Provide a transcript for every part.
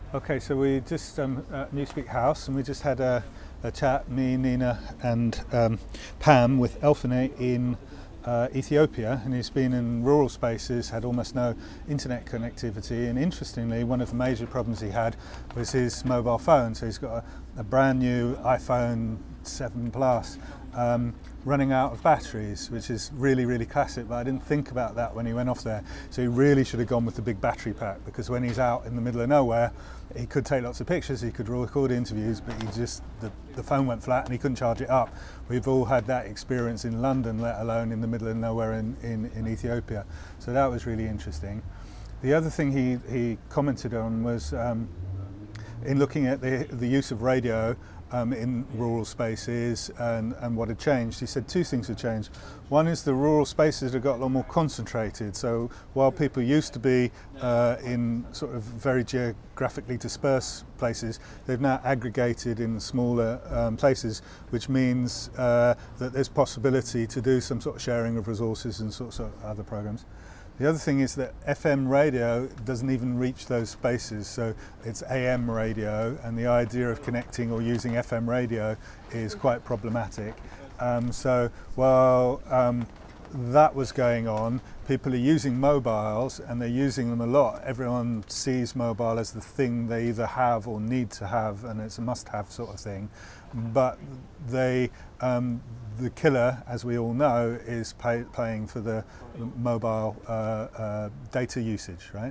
Okay, so we just at Newspeak House, and we just had a chat, me, Nina, and Pam, with Elfene in Ethiopia, and he's been in rural spaces, had almost no internet connectivity, and interestingly, one of the major problems he had was his mobile phone. So he's got a brand new iPhone 7 Plus. Running out of batteries, which is really, really classic, but I didn't think about that when he went off there. So he really should have gone with the big battery pack, because when he's out in the middle of nowhere, he could take lots of pictures, he could record interviews, but the phone went flat and he couldn't charge it up. We've all had that experience in London, let alone in the middle of nowhere in Ethiopia. So that was really interesting. The other thing he commented on was in looking at the use of radio in rural spaces and what had changed. He said two things had changed. One is the rural spaces have got a lot more concentrated. So while people used to be in sort of very geographically dispersed places, they've now aggregated in smaller places, which means that there's possibility to do some sort of sharing of resources and sorts of other programs. The other thing is that FM radio doesn't even reach those spaces, so it's AM radio, and the idea of connecting or using FM radio is quite problematic. So while that was going on, people are using mobiles, and they're using them a lot. Everyone sees mobile as the thing they either have or need to have, and it's a must-have sort of thing. But the killer, as we all know, is paying for the mobile data usage, right?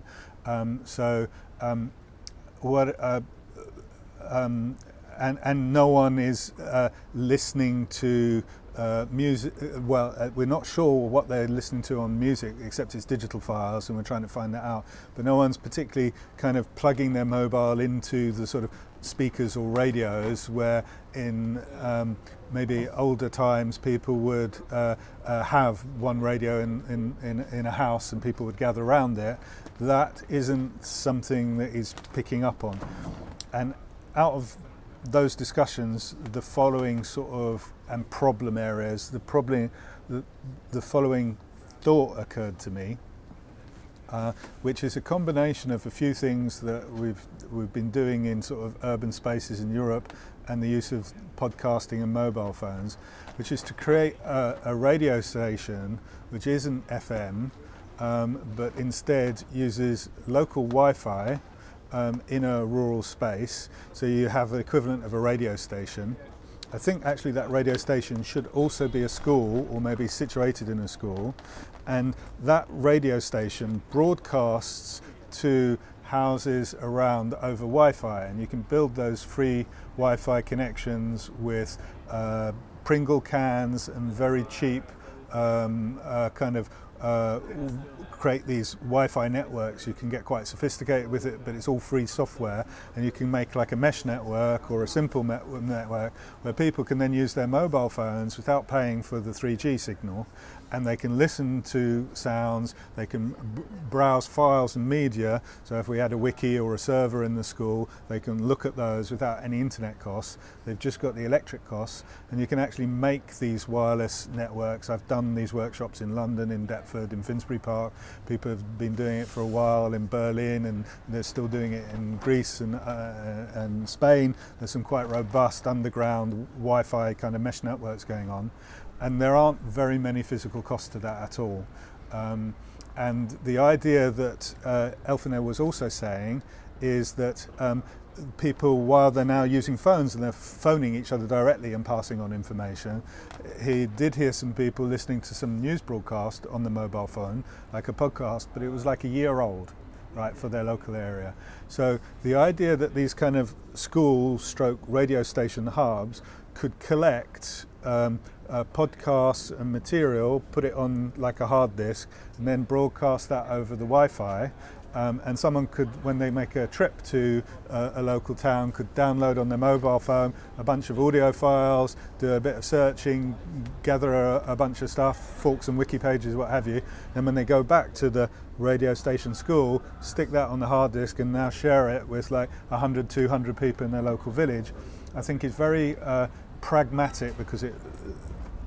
And no one is listening to music. We're not sure what they're listening to on music, except it's digital files, and we're trying to find that out. But no one's particularly kind of plugging their mobile into the sort of speakers or radios, where in maybe older times people would have one radio in a house and people would gather around it. That isn't something that he's picking up on. And out of those discussions, the following sort of and problem areas, the following thought occurred to me, which is a combination of a few things that we've been doing in sort of urban spaces in Europe, and the use of podcasting and mobile phones, which is to create a radio station which isn't FM, but instead uses local Wi-Fi in a rural space, so you have the equivalent of a radio station. I think actually that radio station should also be a school, or maybe situated in a school, and that radio station broadcasts to houses around over Wi-Fi, and you can build those free Wi-Fi connections with Pringle cans and very cheap create these Wi-Fi networks. You can get quite sophisticated with it, but it's all free software, and you can make like a mesh network or a simple network where people can then use their mobile phones without paying for the 3G signal, and they can listen to sounds, they can browse files and media. So if we had a wiki or a server in the school, they can look at those without any internet costs. They've just got the electric costs, and you can actually make these wireless networks. I've done these workshops in London, in Deptford, in Finsbury Park. People have been doing it for a while in Berlin, and they're still doing it in Greece and Spain. There's some quite robust underground Wi-Fi kind of mesh networks going on. And there aren't very many physical costs to that at all. And the idea that Elfene was also saying is that people, while they're now using phones and they're phoning each other directly and passing on information, he did hear some people listening to some news broadcast on the mobile phone, like a podcast, but it was like a year old, right, for their local area. So the idea that these kind of school/radio station hubs could collect podcasts and material, put it on like a hard disk, and then broadcast that over the Wi-Fi. And someone could, when they make a trip to a local town, could download on their mobile phone a bunch of audio files, do a bit of searching, gather a bunch of stuff, forks and wiki pages, what have you. And when they go back to the radio station school, stick that on the hard disk and now share it with like 100, 200 people in their local village. I think it's very pragmatic, because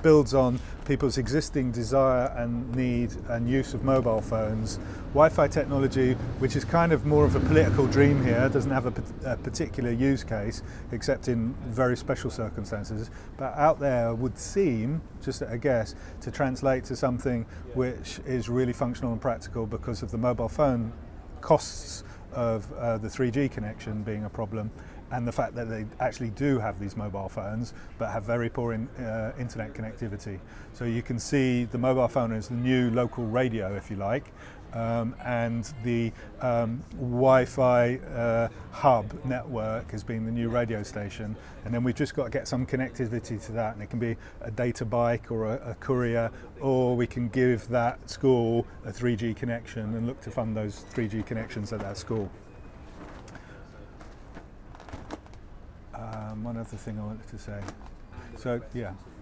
builds on people's existing desire and need and use of mobile phones. Wi-Fi technology, which is kind of more of a political dream here, doesn't have a particular use case except in very special circumstances, but out there would seem, just a guess, to translate to something which is really functional and practical because of the mobile phone costs of the 3G connection being a problem, and the fact that they actually do have these mobile phones but have very poor internet connectivity. So you can see the mobile phone as the new local radio, if you like, and the Wi-Fi hub network as being the new radio station, and then we've just got to get some connectivity to that, and it can be a data bike or a courier, or we can give that school a 3G connection and look to fund those 3G connections at that school. One other thing I wanted to say. So, yeah.